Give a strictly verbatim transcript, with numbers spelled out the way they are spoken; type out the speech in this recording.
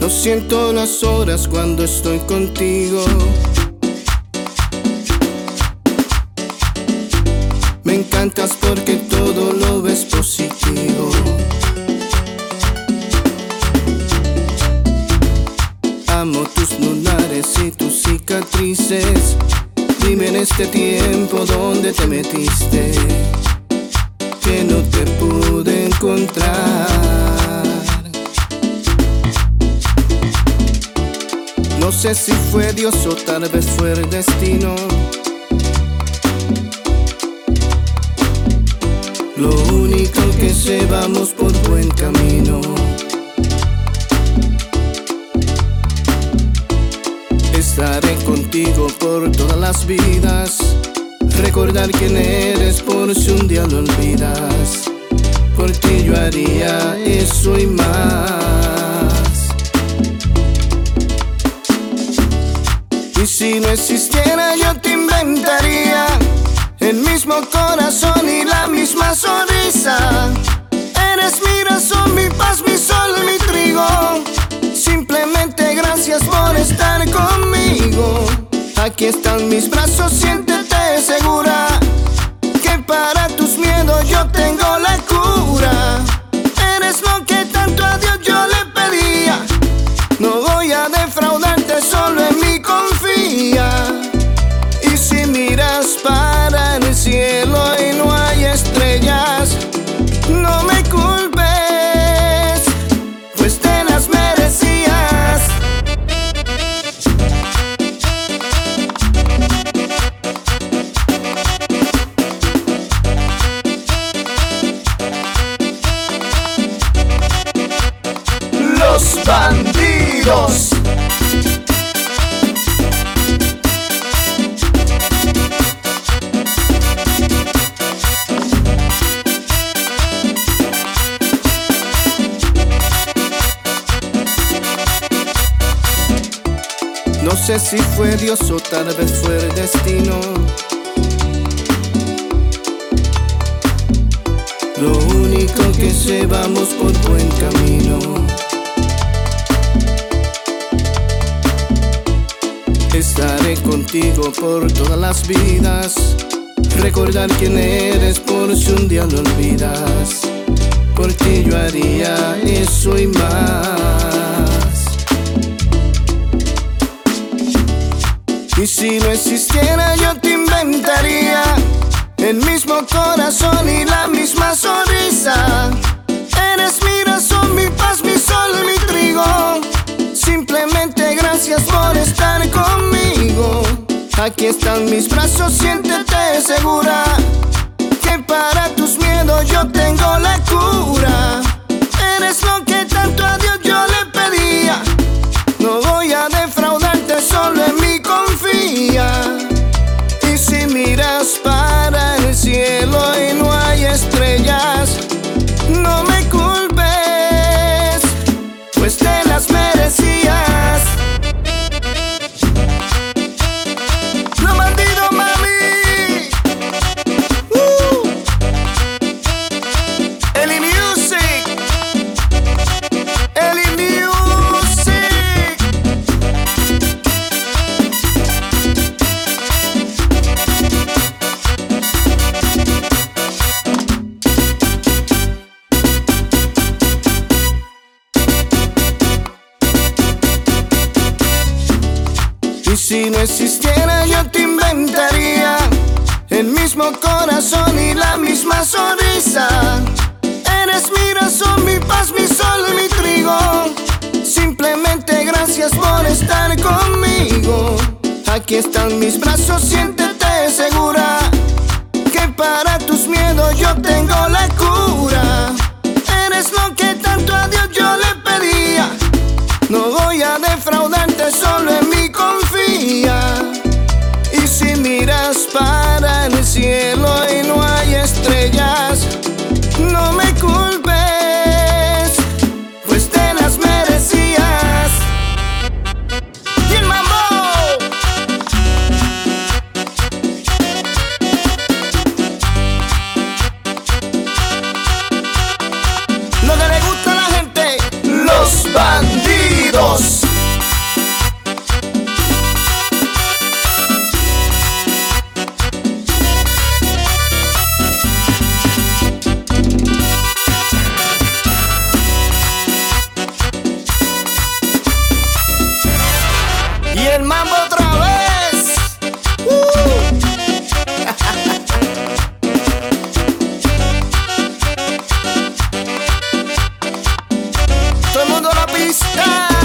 siento las horas cuando estoy contigo. Me encantas porque todo lo ves positivo. Amo tus lunares y tus cicatrices. Dime en este tiempo dónde te metiste, que no te pude encontrar. No sé si fue Dios o tal vez fue el destino. Lo único que sé, vamos por buen camino. Estaré contigo por todas las vidas. Recordar quién eres por si un día lo olvidas. Por ti yo haría eso y más. Y si no existiera yo te inventaría el mismo corazón y la misma sonrisa. Eres mi razón, mi paz, mi sol, mi trigo. Simplemente gracias por estar conmigo. Aquí están mis brazos, siéntete segura, que para tus miedos yo tengo la cura. Eres lo que tanto a Dios yo le pedía. No voy a defraudarte, solo en mí confía. Y si miras para el cielo y no hay estrellas, no me culpes, pues te las merecías. Los bandidos. No sé si fue Dios o tal vez fue el destino. Lo único que sé, vamos por buen camino. Estaré contigo por todas las vidas. Recordar quién eres por si un día lo olvidas. Por ti yo haría eso y más. Y si no existiera yo te inventaría el mismo corazón y la misma sonrisa. Eres mi razón, mi paz, mi sol, mi trigo. Simplemente gracias por estar conmigo. Aquí están mis brazos, siéntete segura, que para tus miedos yo tengo la cura. Eres lo que tanto a Dios yo le pedía. No voy a defraudarte, solo en mí confía. Y si miras para el cielo y no hay estrellas, no me culpes, pues te las merecías. Los bandidos, mami. uh. Eli Music, Eli Music. Y si no existiera yo te inventaría el mismo corazón y la misma sonrisa. Eres mi razón, mi paz, mi sol, mi trigo. Simplemente gracias por estar conmigo. Aquí están mis brazos, siéntete segura, que para tus miedos yo tengo la cura. Eres lo que tanto a Dios yo le pedía. No voy a defraudarte, solo en mí confía. Y si miras para el cielo y no hay estrellas, no me culpes, pues te las merecías. ¡Y el mambo! Lo que le gusta a la gente, los bandidos. dos. Y el mambo otra vez. uh. Todo el mundo a la pista.